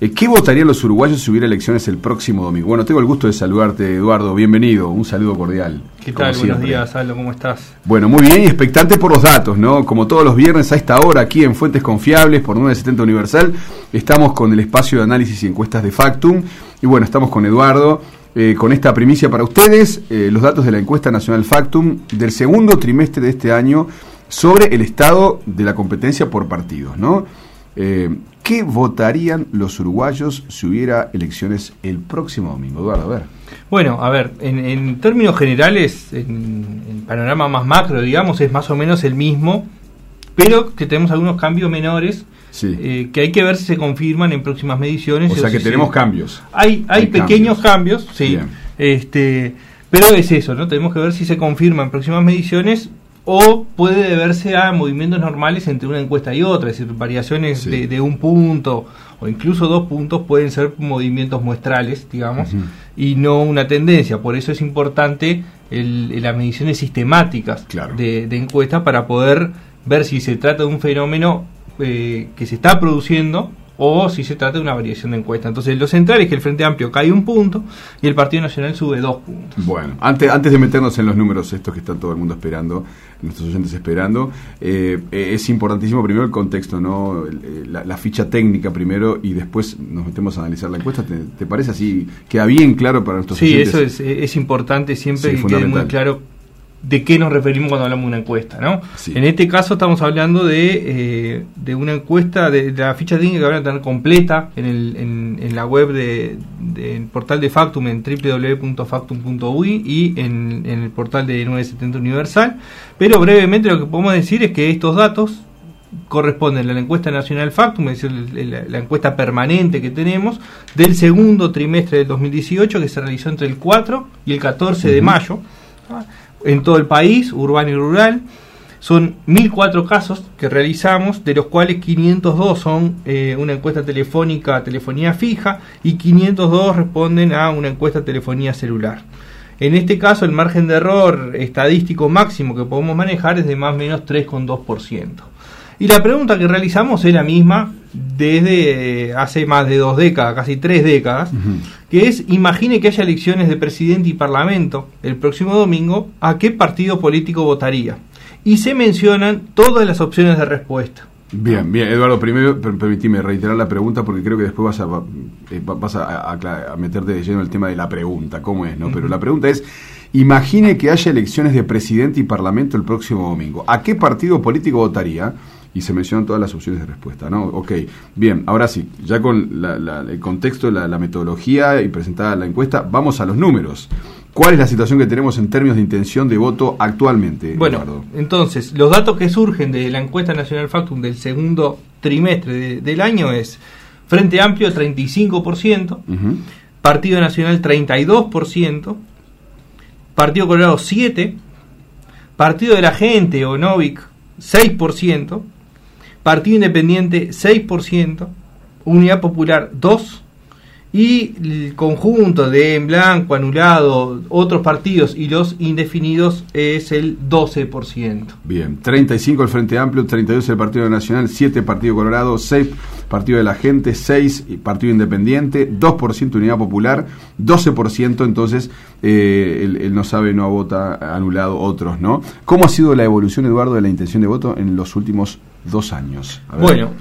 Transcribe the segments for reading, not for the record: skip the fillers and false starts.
¿Qué votarían los uruguayos si hubiera elecciones el próximo domingo? Bueno, tengo el gusto de saludarte, Eduardo. Bienvenido, un saludo cordial. ¿Qué tal? Buenos días, Aldo, ¿cómo estás? Bueno, muy bien y expectante por los datos, ¿no? Como todos los viernes a esta hora, aquí en Fuentes Confiables, por 970 Universal, estamos con el espacio de análisis y encuestas de Factum. Y bueno, estamos con Eduardo, con esta primicia para ustedes, los datos de la encuesta nacional Factum del segundo trimestre de este año sobre el estado de la competencia por partidos, ¿no? ¿Qué votarían los uruguayos si hubiera elecciones el próximo domingo? Eduardo, a ver. Bueno, a ver, en términos generales, en panorama más macro, digamos, es más o menos el mismo, pero que tenemos algunos cambios menores, sí, que hay que ver si se confirman en próximas mediciones. O sea que tenemos cambios. Hay pequeños cambios, sí. Pero es eso, ¿no? Tenemos que ver si se confirman en próximas mediciones, o puede deberse a movimientos normales entre una encuesta y otra, es decir, variaciones, sí, de un punto o incluso 2 puntos pueden ser movimientos muestrales, digamos, y no una tendencia. Por eso es importante las mediciones sistemáticas, claro, de encuestas para poder ver si se trata de un fenómeno que se está produciendo o si se trata de una variación de encuesta. Entonces, lo central es que el Frente Amplio cae 1 punto y el Partido Nacional sube 2 puntos. Bueno, antes de meternos en los números estos que está todo el mundo esperando, nuestros oyentes esperando, es importantísimo primero el contexto, ¿no? La ficha técnica primero y después nos metemos a analizar la encuesta. ¿Te parece así? ¿Queda bien claro para nuestros oyentes? Sí, eso es importante siempre, sí, que quede muy claro de qué nos referimos cuando hablamos de una encuesta, ¿no? Sí. En este caso estamos hablando de una encuesta, de la ficha técnica que van a tener completa en la web del portal de Factum, en www.factum.uy, y en el portal de 970 Universal. Pero brevemente lo que podemos decir es que estos datos corresponden a la encuesta nacional Factum, es decir, la encuesta permanente que tenemos del segundo trimestre del 2018, que se realizó entre el 4 y el 14 de mayo, en todo el país, urbano y rural. Son 1.004 casos que realizamos, de los cuales 502 son una encuesta telefónica, telefonía fija, y 502 responden a una encuesta telefonía celular. En este caso, el margen de error estadístico máximo que podemos manejar es de más o menos 3,2%. Y la pregunta que realizamos es la misma desde hace más de 2 décadas, casi 3 décadas, que es: imagine que haya elecciones de presidente y parlamento el próximo domingo, ¿a qué partido político votaría? Y se mencionan todas las opciones de respuesta. Bien, Eduardo, primero permitime reiterar la pregunta porque creo que después vas a meterte de lleno en el tema de la pregunta, ¿cómo es? ¿No? Pero la pregunta es: imagine que haya elecciones de presidente y parlamento el próximo domingo, ¿a qué partido político votaría? Y se mencionan todas las opciones de respuesta, ¿no? Ok, bien, ahora sí, ya con el contexto, la metodología y presentada la encuesta, vamos a los números. ¿Cuál es la situación que tenemos en términos de intención de voto actualmente, bueno, Eduardo? Entonces, los datos que surgen de la encuesta nacional Factum del segundo trimestre del año es: Frente Amplio 35%, Partido Nacional 32%, Partido Colorado 7%, Partido de la Gente o Novik 6%, Partido Independiente 6%, Unidad Popular 2%, y el conjunto de en blanco, anulado, otros partidos y los indefinidos es el 12%. Bien, 35 el Frente Amplio, 32 el Partido Nacional, 7 Partido Colorado, 6 Partido de la Gente, 6 Partido Independiente, 2% Unidad Popular, 12% entonces el no sabe, no vota, anulado, otros, ¿no? ¿Cómo ha sido la evolución, Eduardo, de la intención de voto en los últimos 2 años? A ver. Bueno,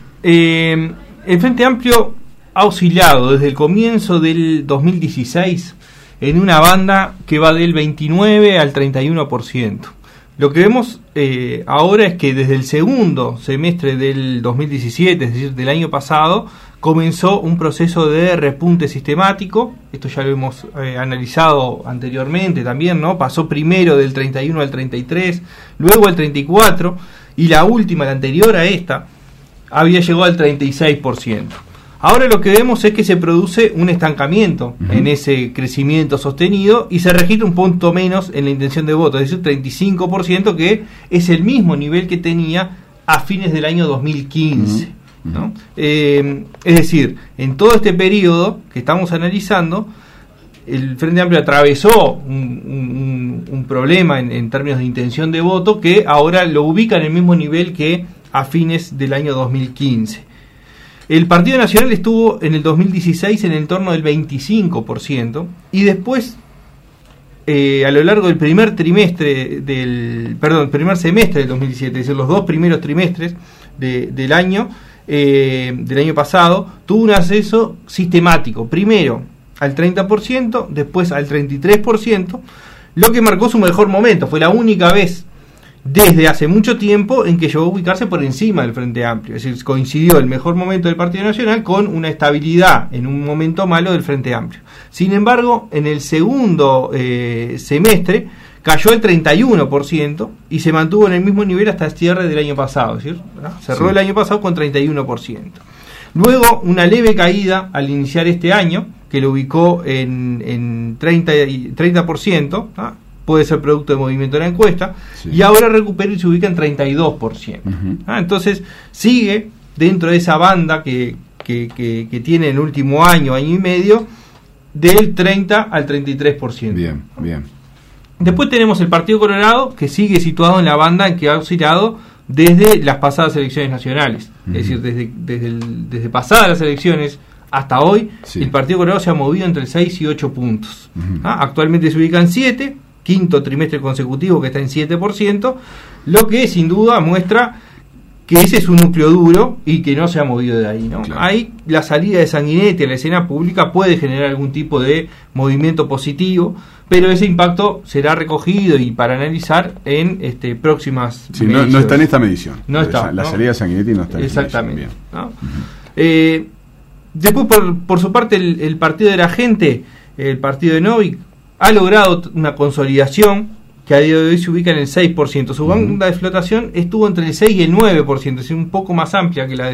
el Frente Amplio ha oscilado desde el comienzo del 2016 en una banda que va del 29 al 31%. Lo que vemos ahora es que desde el segundo semestre del 2017, es decir, del año pasado, comenzó un proceso de repunte sistemático. Esto ya lo hemos analizado anteriormente también, ¿no? Pasó primero del 31 al 33, luego al 34, y la última, la anterior a esta, había llegado al 36%. Ahora lo que vemos es que se produce un estancamiento en ese crecimiento sostenido y se registra un punto menos en la intención de voto, es decir, 35%, que es el mismo nivel que tenía a fines del año 2015. ¿No? Es decir, en todo este periodo que estamos analizando, el Frente Amplio atravesó un problema en términos de intención de voto que ahora lo ubica en el mismo nivel que a fines del año 2015. El Partido Nacional estuvo en el 2016 en el entorno del 25%, y después, a lo largo del primer semestre del 2017, es decir, los 2 primeros trimestres del año pasado, tuvo un ascenso sistemático, primero al 30%, después al 33%, lo que marcó su mejor momento. Fue la única vez desde hace mucho tiempo en que llegó a ubicarse por encima del Frente Amplio, es decir, coincidió el mejor momento del Partido Nacional con una estabilidad en un momento malo del Frente Amplio. Sin embargo, en el segundo semestre cayó al 31% y se mantuvo en el mismo nivel hasta el cierre del año pasado, es decir, cerró el año pasado con 31%. Luego, una leve caída al iniciar este año, que lo ubicó en 30%, puede ser producto de movimiento de la encuesta, y ahora recupera y se ubica en 32%. Entonces, sigue dentro de esa banda que tiene en el último año y medio, del 30 al 33%. Bien. Después tenemos el Partido Colorado, que sigue situado en la banda en que ha oscilado desde las pasadas elecciones nacionales. Es decir, desde pasadas las elecciones hasta hoy, el Partido Colorado se ha movido entre 6 y 8 puntos. Actualmente se ubica en 7, quinto trimestre consecutivo que está en 7%, lo que sin duda muestra que ese es un núcleo duro y que no se ha movido de ahí, ¿no? Claro. Ahí la salida de Sanguinetti a la escena pública puede generar algún tipo de movimiento positivo, pero ese impacto será recogido y para analizar en próximas mediciones. No está en esta medición. No está. La salida de Sanguinetti no está en esta medición. Exactamente. Después, por su parte, el partido de la gente, el partido de Novik, ha logrado una consolidación que a día de hoy se ubica en el 6%. Su banda de flotación estuvo entre el 6 y el 9%, es decir, un poco más amplia que la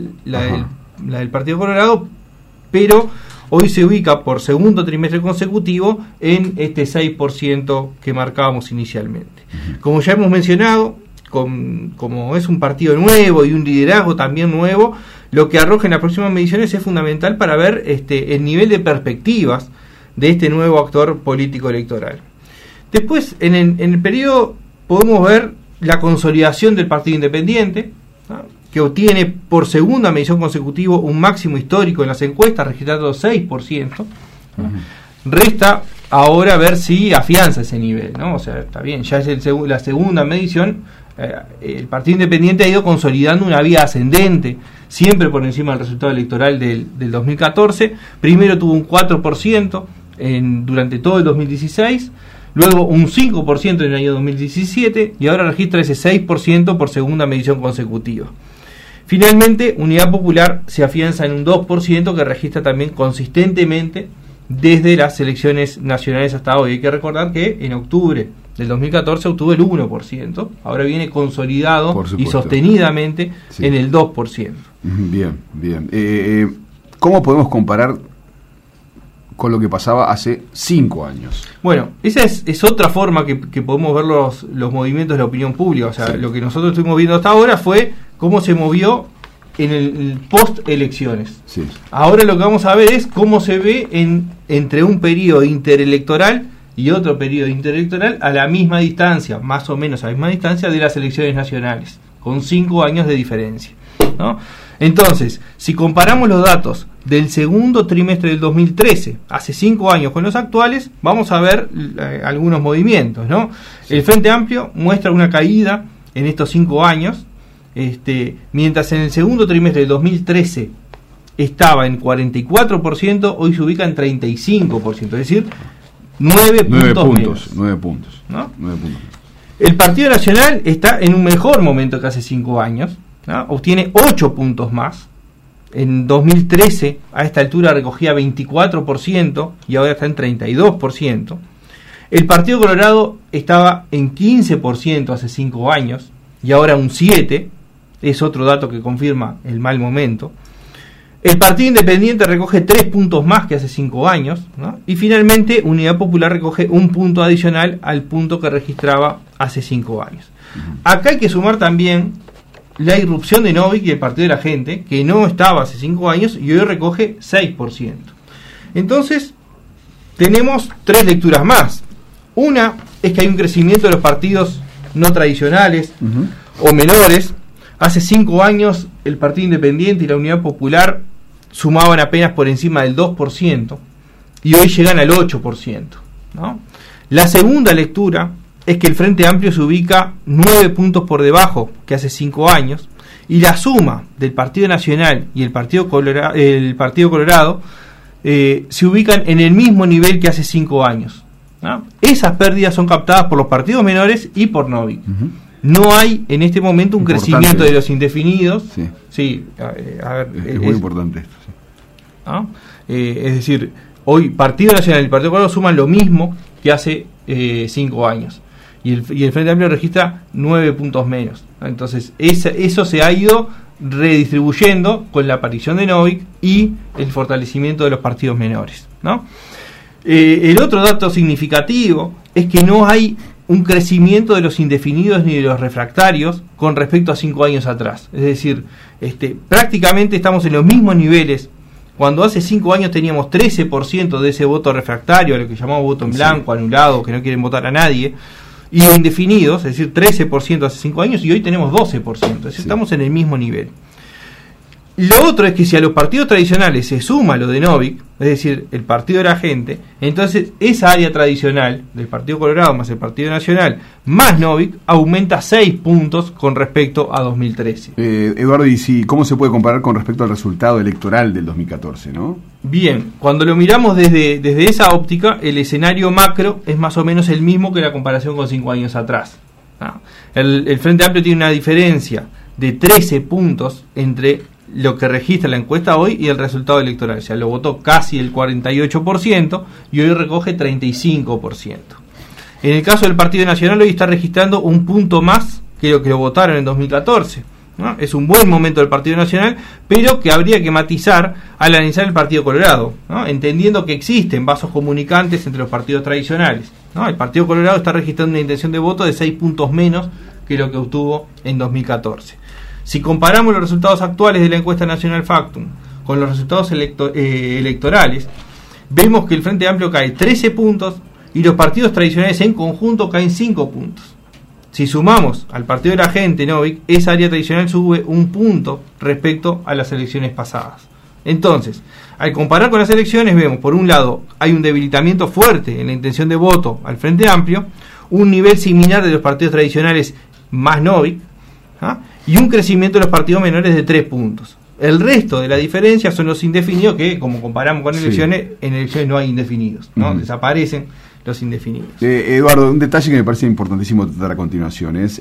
del Partido Colorado, pero hoy se ubica por segundo trimestre consecutivo en este 6% que marcábamos inicialmente. Como ya hemos mencionado, como es un partido nuevo y un liderazgo también nuevo, lo que arroja en las próximas mediciones es fundamental para ver el nivel de perspectivas de este nuevo actor político electoral. Después, en el periodo, podemos ver la consolidación del Partido Independiente, que obtiene por segunda medición consecutiva un máximo histórico en las encuestas, registrando 6%. Resta ahora ver si afianza ese nivel, ¿no? O sea, está bien, ya es la segunda medición. El Partido Independiente ha ido consolidando una vía ascendente, siempre por encima del resultado electoral del 2014. Primero tuvo un 4% durante todo el 2016, luego un 5% en el año 2017 y ahora registra ese 6% por segunda medición consecutiva. Finalmente, Unidad Popular se afianza en un 2% que registra también consistentemente desde las elecciones nacionales hasta hoy. Hay que recordar que en octubre del 2014 obtuvo el 1%, ahora viene consolidado y sostenidamente en el 2%. Bien. ¿Cómo podemos comparar con lo que pasaba hace 5 años? Bueno, esa es otra forma que podemos ver los movimientos de la opinión pública. O sea, lo que nosotros estuvimos viendo hasta ahora fue cómo se movió en el post-elecciones. Ahora lo que vamos a ver es cómo se ve entre un periodo interelectoral y otro periodo interelectoral a la misma distancia, más o menos a la misma distancia de las elecciones nacionales, con 5 años de diferencia, ¿no? Entonces, si comparamos los datos del segundo trimestre del 2013, hace 5 años, con los actuales, vamos a ver algunos movimientos, ¿no? El Frente Amplio muestra una caída en estos 5 años, mientras en el segundo trimestre del 2013 estaba en 44%, hoy se ubica en 35%, es decir, 9 puntos, ¿no? 9 puntos. El Partido Nacional está en un mejor momento que hace 5 años, ¿no? Obtiene 8 puntos más. En 2013 a esta altura recogía 24% y ahora está en 32%. El Partido Colorado estaba en 15% hace 5 años y ahora un 7%, es otro dato que confirma el mal momento. El Partido Independiente recoge 3 puntos más que hace 5 años, ¿no? Y finalmente Unidad Popular recoge un punto adicional al punto que registraba hace 5 años. Acá hay que sumar también la irrupción de Novik y el Partido de la Gente, que no estaba hace 5 años y hoy recoge 6%. Entonces, tenemos 3 lecturas más. Una es que hay un crecimiento de los partidos no tradicionales o menores, Hace 5 años el Partido Independiente y la Unidad Popular sumaban apenas por encima del 2% y hoy llegan al 8%, ¿no? La segunda lectura es que el Frente Amplio se ubica 9 puntos por debajo que hace 5 años y la suma del Partido Nacional y el Partido Colorado se ubican en el mismo nivel que hace 5 años, ¿no? Esas pérdidas son captadas por los partidos menores y por Novik. Uh-huh. No hay en este momento un crecimiento de los indefinidos. Sí, es muy importante esto. Sí. ¿No? Es decir, hoy Partido Nacional y Partido Colorado suman lo mismo que hace 5 años. Y el Frente Amplio registra 9 puntos menos. Entonces, eso se ha ido redistribuyendo con la aparición de Novik y el fortalecimiento de los partidos menores, ¿no? El otro dato significativo es que no hay un crecimiento de los indefinidos ni de los refractarios con respecto a 5 años atrás. Es decir, prácticamente estamos en los mismos niveles. Cuando hace 5 años teníamos 13% de ese voto refractario, lo que llamamos voto en blanco, anulado, que no quieren votar a nadie, y indefinidos, es decir, 13% hace 5 años, y hoy tenemos 12%, es decir, estamos en el mismo nivel. Lo otro es que si a los partidos tradicionales se suma lo de Novik, es decir, el partido de la gente, entonces esa área tradicional del Partido Colorado más el Partido Nacional más Novik aumenta 6 puntos con respecto a 2013. Eduardo, ¿y cómo se puede comparar con respecto al resultado electoral del 2014, no? Bien, cuando lo miramos desde esa óptica, el escenario macro es más o menos el mismo que la comparación con 5 años atrás. El Frente Amplio tiene una diferencia de 13 puntos entre lo que registra la encuesta hoy y el resultado electoral. O sea, lo votó casi el 48% y hoy recoge 35%. En el caso del Partido Nacional, hoy está registrando un punto más que lo que lo votaron en 2014, ¿no? Es un buen momento del Partido Nacional, pero que habría que matizar al analizar el Partido Colorado, ¿no? Entendiendo que existen vasos comunicantes entre los partidos tradicionales, ¿no? El Partido Colorado está registrando una intención de voto de 6 puntos menos que lo que obtuvo en 2014. Si comparamos los resultados actuales de la encuesta nacional Factum con los resultados electorales, vemos que el Frente Amplio cae 13 puntos y los partidos tradicionales en conjunto caen 5 puntos. Si sumamos al Partido de la Gente, Novik, esa área tradicional sube 1 punto respecto a las elecciones pasadas. Entonces, al comparar con las elecciones, vemos, por un lado, hay un debilitamiento fuerte en la intención de voto al Frente Amplio, un nivel similar de los partidos tradicionales más Novik, y un crecimiento de los partidos menores de 3 puntos. El resto de la diferencia son los indefinidos, que como comparamos con elecciones, en elecciones no hay indefinidos, ¿no? Desaparecen los indefinidos. Eduardo, un detalle que me parece importantísimo tratar a continuación es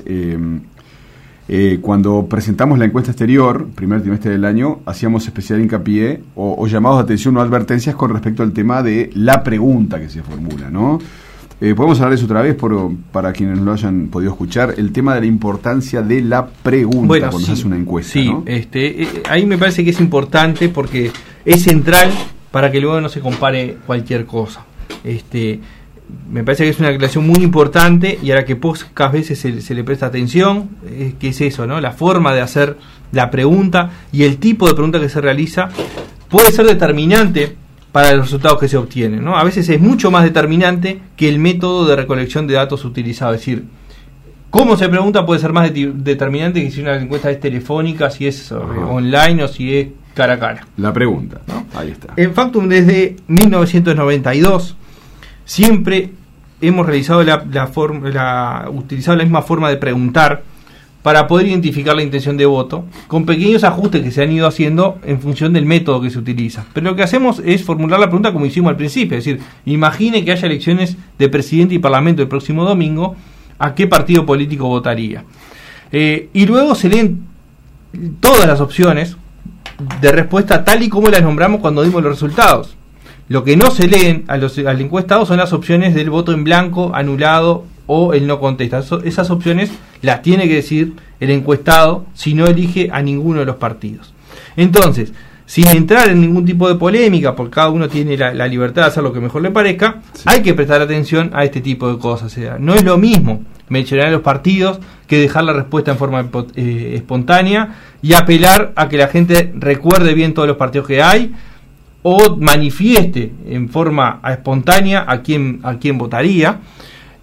cuando presentamos la encuesta exterior, primer trimestre del año, hacíamos especial hincapié o llamados de atención o advertencias con respecto al tema de la pregunta que se formula, ¿no? Podemos hablar de eso otra vez para quienes no lo hayan podido escuchar, el tema de la importancia de la pregunta cuando se hace una encuesta. Sí, ¿no? Ahí me parece que es importante porque es central para que luego no se compare cualquier cosa. Me parece que es una aclaración muy importante y a la que pocas veces se le presta atención, que es eso, ¿no? La forma de hacer la pregunta y el tipo de pregunta que se realiza puede ser determinante para los resultados que se obtienen, ¿no? A veces es mucho más determinante que el método de recolección de datos utilizado. Es decir, cómo se pregunta puede ser más determinante que si una encuesta es telefónica, si es online o si es cara a cara. La pregunta, ¿no? Ahí está. En Factum, desde 1992, siempre hemos realizado utilizado la misma forma de preguntar para poder identificar la intención de voto, con pequeños ajustes que se han ido haciendo en función del método que se utiliza. Pero lo que hacemos es formular la pregunta como hicimos al principio, es decir, imagine que haya elecciones de presidente y parlamento el próximo domingo, ¿a qué partido político votaría? Y luego se leen todas las opciones de respuesta tal y como las nombramos cuando dimos los resultados. Lo que no se leen al encuestado son las opciones del voto en blanco, anulado o el no contesta. Esas opciones las tiene que decir el encuestado si no elige a ninguno de los partidos. Entonces, sin entrar en ningún tipo de polémica, porque cada uno tiene la libertad de hacer lo que mejor le parezca, hay que prestar atención a este tipo de cosas. O sea, no es lo mismo mencionar a los partidos que dejar la respuesta en forma espontánea y apelar a que la gente recuerde bien todos los partidos que hay o manifieste en forma espontánea a quién votaría.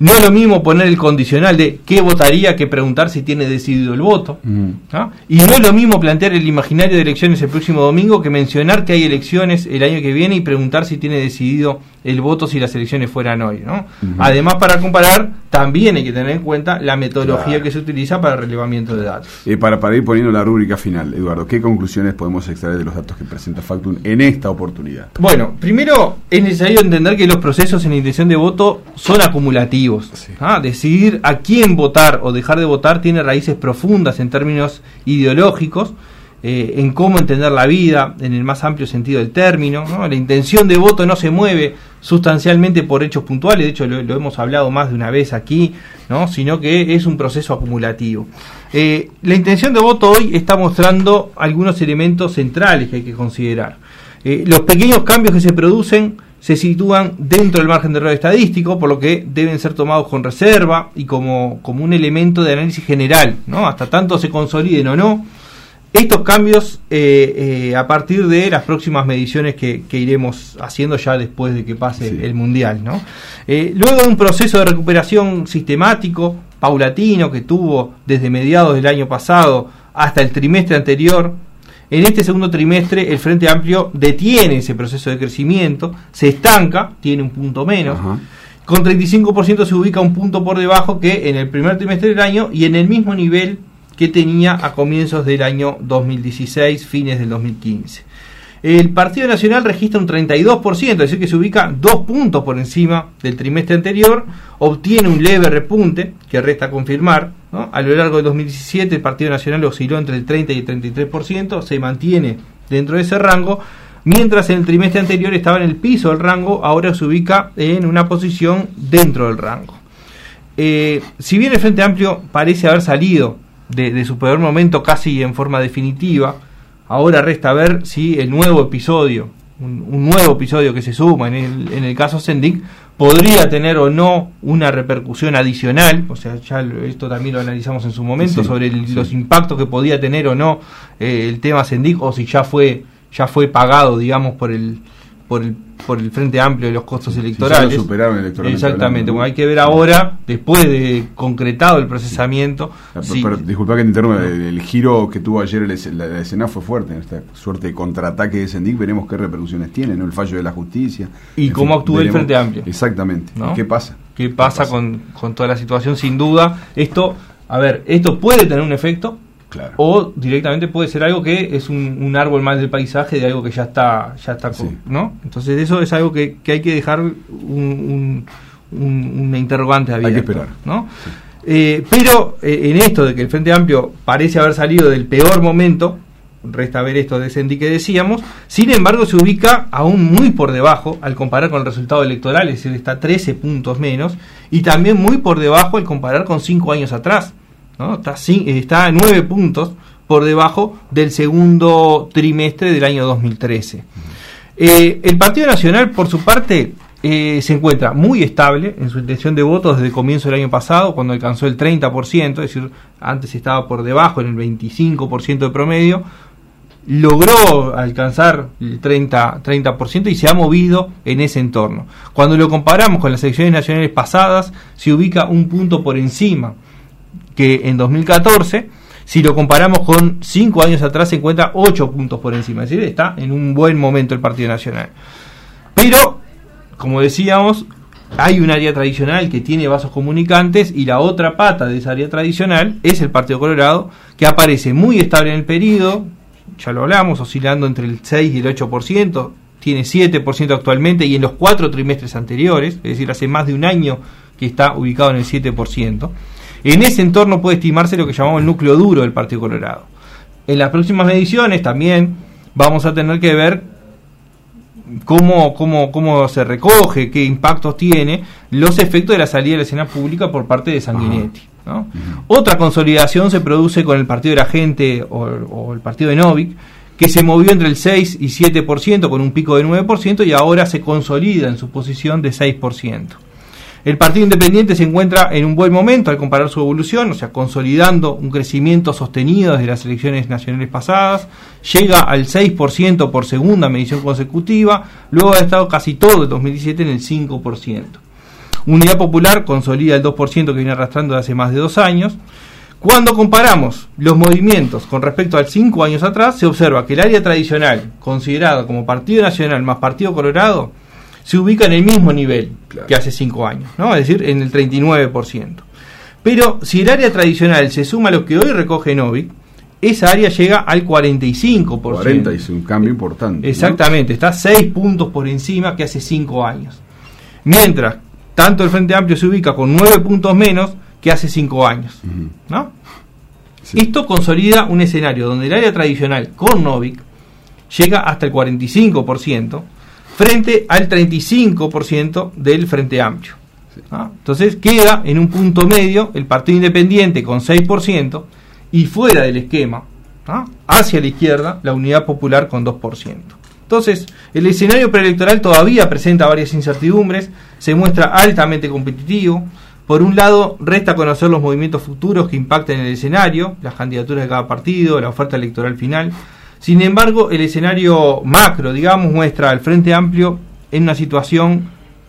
No es lo mismo poner el condicional de qué votaría que preguntar si tiene decidido el voto. ¿No? Y no es lo mismo plantear el imaginario de elecciones el próximo domingo que mencionar que hay elecciones el año que viene y preguntar si tiene decidido el voto si las elecciones fueran hoy, ¿no? Además, para comparar, también hay que tener en cuenta la metodología que se utiliza para el relevamiento de datos. Para ir poniendo la rúbrica final, Eduardo, ¿qué conclusiones podemos extraer de los datos que presenta Factum en esta oportunidad? Bueno, primero es necesario entender que los procesos en intención de voto son acumulativos. Sí. Decidir a quién votar o dejar de votar tiene raíces profundas en términos ideológicos, en cómo entender la vida en el más amplio sentido del término, ¿no? La intención de voto no se mueve sustancialmente por hechos puntuales, de hecho lo hemos hablado más de una vez aquí, ¿no? Sino que es un proceso acumulativo. La intención de voto hoy está mostrando algunos elementos centrales que hay que considerar. Los pequeños cambios que se producen se sitúan dentro del margen de error estadístico, por lo que deben ser tomados con reserva y como un elemento de análisis general, ¿no? Hasta tanto se consoliden o no estos cambios a partir de las próximas mediciones que iremos haciendo ya después de que pase el Mundial, ¿no? Luego de un proceso de recuperación sistemático, paulatino, que tuvo desde mediados del año pasado hasta el trimestre anterior, en este segundo trimestre el Frente Amplio detiene ese proceso de crecimiento, se estanca, tiene un punto menos. Con 35% se ubica un punto por debajo que en el primer trimestre del año y en el mismo nivel que tenía a comienzos del año 2016, fines del 2015. El Partido Nacional registra un 32%, es decir, que se ubica 2 puntos por encima del trimestre anterior, obtiene un leve repunte, que resta confirmar, ¿no? A lo largo del 2017 el Partido Nacional osciló entre el 30 y el 33%, se mantiene dentro de ese rango, mientras en el trimestre anterior estaba en el piso del rango, ahora se ubica en una posición dentro del rango. Si bien el Frente Amplio parece haber salido de su peor momento casi en forma definitiva, ahora resta ver si el nuevo episodio, un nuevo episodio que se suma en el caso Sendik, podría tener o no una repercusión adicional, o sea, ya esto también lo analizamos en su momento, sobre los impactos que podía tener o no el tema Sendik, o si ya fue pagado, digamos, por el Frente Amplio de los costos electorales. Ya lo superaron electoralmente. Exactamente, bueno, hay que ver ahora, después de concretado el procesamiento. Pero disculpa que te interrumpa, el giro que tuvo ayer la escena fue fuerte, en esta suerte de contraataque de Sendik, veremos qué repercusiones tiene, ¿no? El fallo de la justicia. Y cómo actúa el Frente Amplio. Exactamente. ¿No? ¿Qué pasa? ¿Qué pasa con toda la situación? Sin duda, esto puede tener un efecto. Claro. O directamente puede ser algo que es un árbol más del paisaje de algo que ya está ¿no? Entonces eso es algo que hay que dejar una interrogante abierta. Hay que esperar, ¿no? Sí. Pero en esto de que el Frente Amplio parece haber salido del peor momento, resta ver esto de Sendik que decíamos, sin embargo se ubica aún muy por debajo al comparar con el resultado electoral, es decir, está 13 puntos menos, y también muy por debajo al comparar con 5 años atrás, ¿no? Está a 9 puntos por debajo del segundo trimestre del año 2013. El Partido Nacional, por su parte, se encuentra muy estable en su intención de votos desde el comienzo del año pasado, cuando alcanzó el 30%, es decir, antes estaba por debajo, en el 25% de promedio, logró alcanzar el 30% y se ha movido en ese entorno. Cuando lo comparamos con las elecciones nacionales pasadas, se ubica un punto por encima que en 2014, si lo comparamos con 5 años atrás, se encuentra 8 puntos por encima, es decir, está en un buen momento el Partido Nacional. Pero, como decíamos, hay un área tradicional que tiene vasos comunicantes y la otra pata de esa área tradicional es el Partido Colorado, que aparece muy estable en el periodo, ya lo hablamos, oscilando entre el 6 y el 8%, tiene 7% actualmente y en los 4 trimestres anteriores, es decir, hace más de un año que está ubicado en el 7%. En ese entorno puede estimarse lo que llamamos el núcleo duro del Partido Colorado. En las próximas mediciones también vamos a tener que ver cómo se recoge, qué impactos tiene los efectos de la salida de la escena pública por parte de Sanguinetti, ¿no? Otra consolidación se produce con el Partido de la Gente o el Partido de Novik, que se movió entre el 6 y 7% con un pico de 9% y ahora se consolida en su posición de 6%. El Partido Independiente se encuentra en un buen momento al comparar su evolución, o sea, consolidando un crecimiento sostenido desde las elecciones nacionales pasadas, llega al 6% por segunda medición consecutiva, luego ha estado casi todo el 2017 en el 5%. Unidad Popular consolida el 2% que viene arrastrando de hace más de 2 años. Cuando comparamos los movimientos con respecto a 5 años atrás, se observa que el área tradicional, considerada como Partido Nacional más Partido Colorado, se ubica en el mismo nivel que hace 5 años, ¿no? Es decir, en el 39%. Pero si el área tradicional se suma a lo que hoy recoge Novik, esa área llega al 45%. 40 es un cambio importante. Exactamente, ¿no? Está 6 puntos por encima que hace 5 años. Mientras, tanto el Frente Amplio se ubica con 9 puntos menos que hace 5 años, ¿no? Sí. Esto consolida un escenario donde el área tradicional con Novik llega hasta el 45% frente al 35% del Frente Amplio, ¿no? Entonces queda en un punto medio el Partido Independiente con 6% y fuera del esquema, ¿no?, hacia la izquierda, la Unidad Popular con 2%. Entonces, el escenario preelectoral todavía presenta varias incertidumbres, se muestra altamente competitivo. Por un lado, resta conocer los movimientos futuros que impacten en el escenario, las candidaturas de cada partido, la oferta electoral final. Sin embargo, el escenario macro, digamos, muestra al Frente Amplio en una situación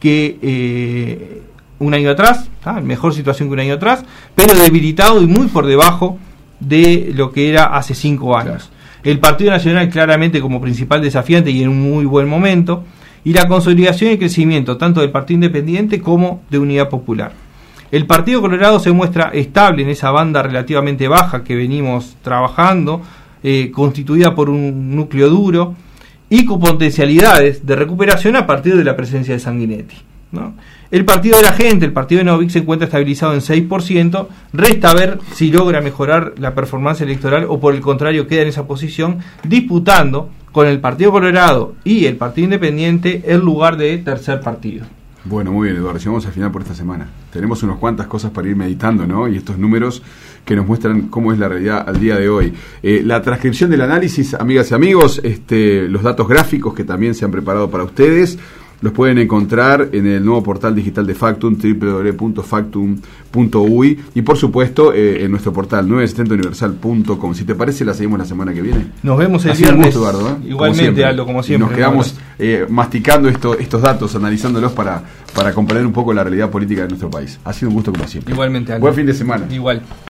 que un año atrás, mejor situación que un año atrás, pero debilitado y muy por debajo de lo que era hace 5 años. El Partido Nacional claramente como principal desafiante y en un muy buen momento, y la consolidación y crecimiento tanto del Partido Independiente como de Unidad Popular. El Partido Colorado se muestra estable en esa banda relativamente baja que venimos trabajando, constituida por un núcleo duro y con potencialidades de recuperación a partir de la presencia de Sanguinetti, ¿no? El Partido de la Gente, el Partido de Novik, se encuentra estabilizado en 6%, resta ver si logra mejorar la performance electoral o por el contrario queda en esa posición, disputando con el Partido Colorado y el Partido Independiente el lugar de tercer partido. Bueno, muy bien, Eduardo, llegamos al final por esta semana. Tenemos unas cuantas cosas para ir meditando, ¿no? Y estos números que nos muestran cómo es la realidad al día de hoy. La transcripción del análisis, amigas y amigos, los datos gráficos que también se han preparado para ustedes, los pueden encontrar en el nuevo portal digital de Factum, www.factum.uy, y por supuesto en nuestro portal 970universal.com. Si te parece, la seguimos la semana que viene. Nos vemos el Un viernes. gusto, Eduardo, Igualmente, Aldo, como siempre. Y nos quedamos masticando estos datos, analizándolos para comprender un poco la realidad política de nuestro país. Ha sido un gusto como siempre. Igualmente, Aldo. Buen fin de semana. Igual.